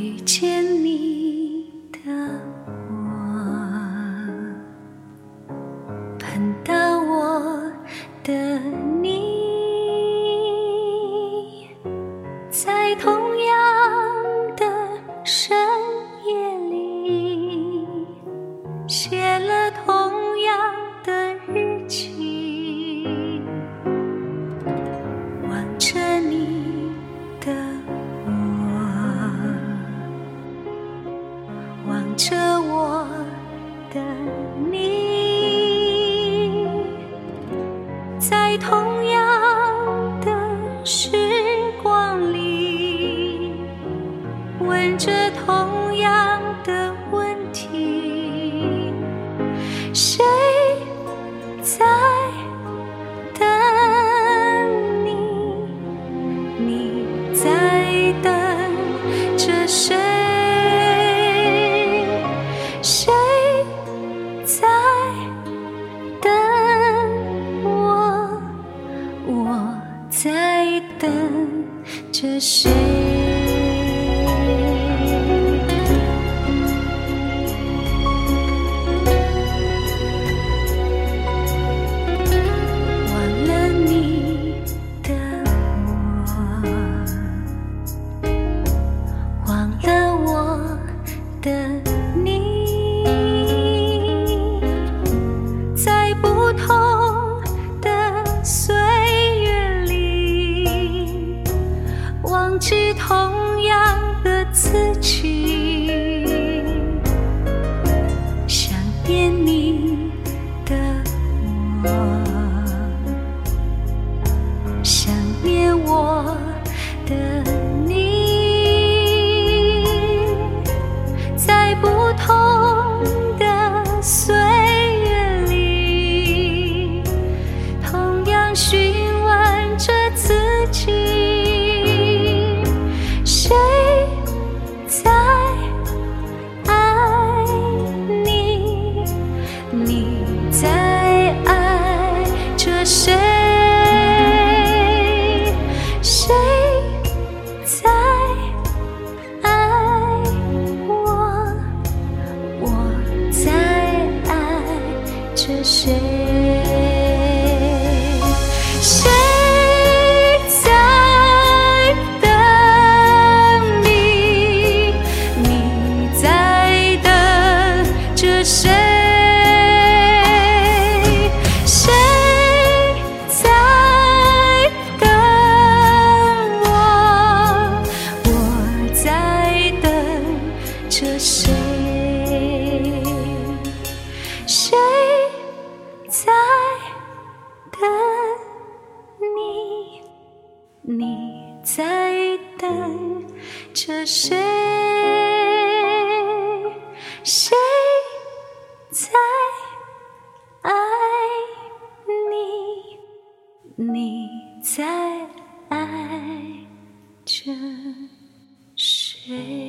遇见你的我，碰到我的你，在同样的深夜里，写了同样的日记，望着你的我，望着我的你，在同样的时光里，问着同样的问题，谁在等你？你在等着谁？谁在等我？我在等着谁？忘记同样的自己，想念你的我，想念我的你，在不同的岁月里，同样询问着自己，谁在爱你？你在爱着谁？谁在爱我？我在爱着谁？谁谁在等你？你在等着谁？谁在爱你？你在爱着谁？